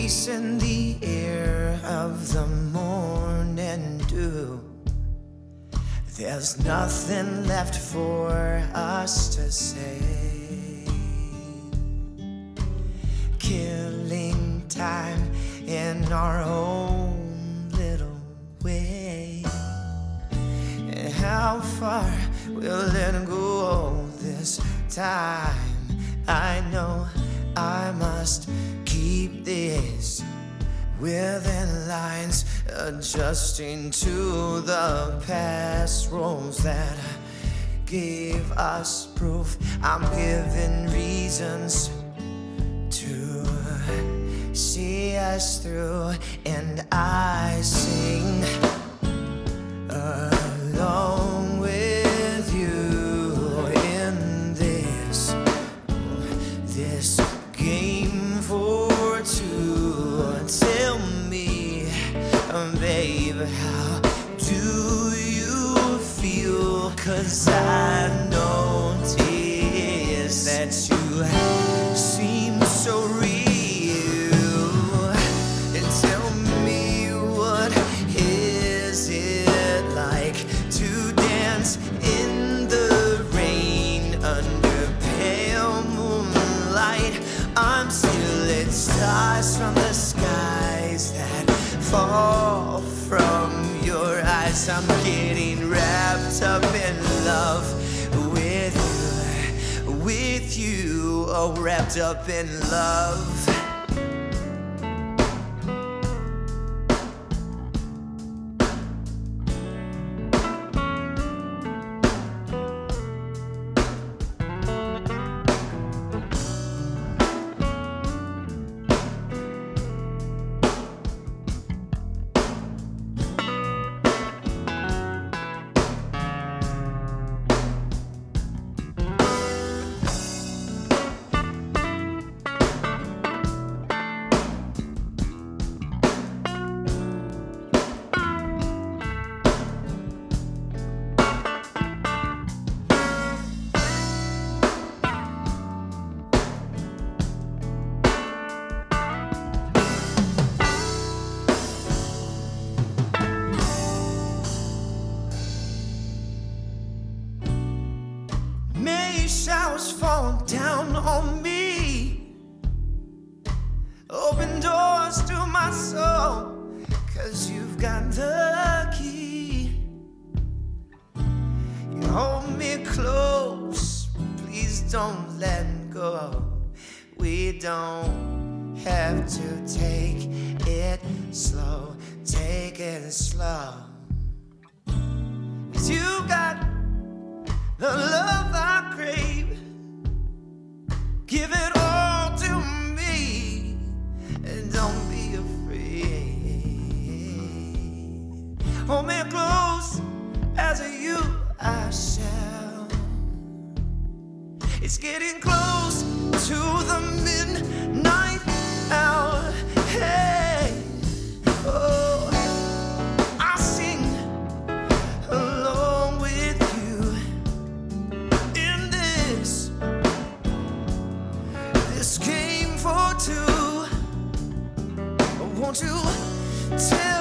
peace in the air of the morning dew. There's nothing left for us to say. Killing time in our own little way. And how far will it go this time? I know I must keep this within lines, adjusting to the past roles that gave us proof. I'm given reasons to see us through, and I sing along with you in this game for two. Tell me, babe, how do you feel? 'Cause I notice that you seem so real. And tell me, what is it like to dance in the rain under pale moonlight? I'm stealing stars from the skies that fall from your eyes. I'm getting wrapped up in love with you, oh, wrapped up in love. Showers fall down on me, open doors to my soul, 'cause you've got the key. You hold me close, please don't let go. We don't have to take it slow, take it slow. 'Cause you got the love I crave. Give it all to me, and don't be afraid. Hold me close, as you I shall. It's getting close to the midnight hour. Hey, oh, I sing along with you in this game for two. Won't you tell